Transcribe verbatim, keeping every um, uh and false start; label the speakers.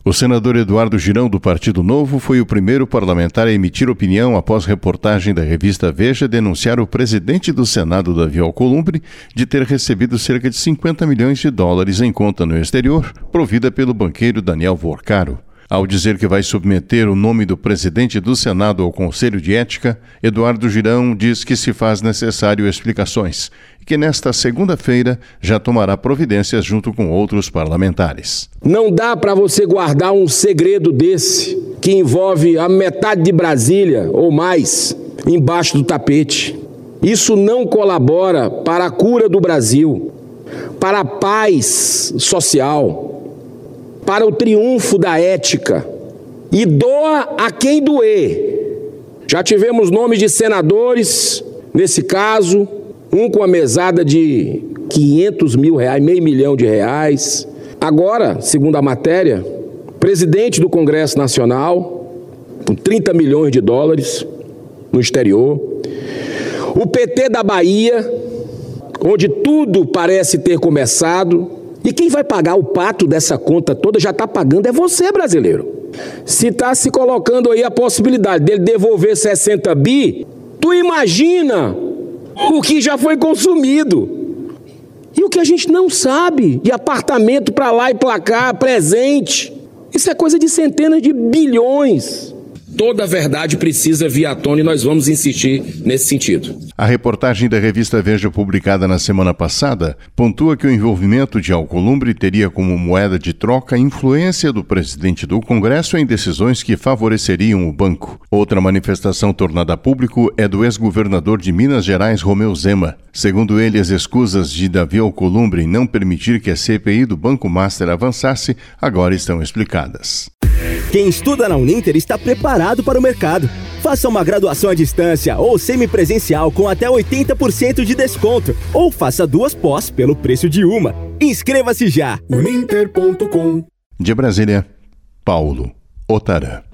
Speaker 1: O senador Eduardo Girão, do Partido Novo, foi o primeiro parlamentar a emitir opinião após reportagem da revista Veja denunciar o presidente do Senado, Davi Alcolumbre, de ter recebido cerca de cinquenta milhões de dólares em conta no exterior, provida pelo banqueiro Daniel Vorcaro. Ao dizer que vai submeter o nome do presidente do Senado ao Conselho de Ética, Eduardo Girão diz que se faz necessário explicações e que nesta segunda-feira já tomará providências junto com outros parlamentares.
Speaker 2: Não dá para você guardar um segredo desse, que envolve a metade de Brasília ou mais, embaixo do tapete. Isso não colabora para a cura do Brasil, para a paz social, para o triunfo da ética, e doa a quem doer. Já tivemos nomes de senadores, nesse caso, um com a mesada de quinhentos mil reais, meio milhão de reais. Agora, segundo a matéria, presidente do Congresso Nacional, com trinta milhões de dólares no exterior. O P T da Bahia, onde tudo parece ter começado. E quem vai pagar o pato dessa conta toda já está pagando é você, brasileiro. Se está se colocando aí a possibilidade dele devolver sessenta bi, tu imagina o que já foi consumido. E o que a gente não sabe de apartamento para lá e para cá, presente. Isso é coisa de centenas de bilhões. Toda a verdade precisa vir à tona e nós vamos insistir nesse sentido.
Speaker 1: A reportagem da revista Veja, publicada na semana passada, pontua que o envolvimento de Alcolumbre teria como moeda de troca a influência do presidente do Congresso em decisões que favoreceriam o banco. Outra manifestação tornada a público é do ex-governador de Minas Gerais, Romeu Zema. Segundo ele, as escusas de Davi Alcolumbre em não permitir que a C P I do Banco Master avançasse agora estão explicadas.
Speaker 3: Quem estuda na Uninter está preparado para o mercado. Faça uma graduação à distância ou semipresencial com até oitenta por cento de desconto. Ou faça duas pós pelo preço de uma. Inscreva-se já! uninter ponto com.
Speaker 1: De Brasília, Paulo Otarã.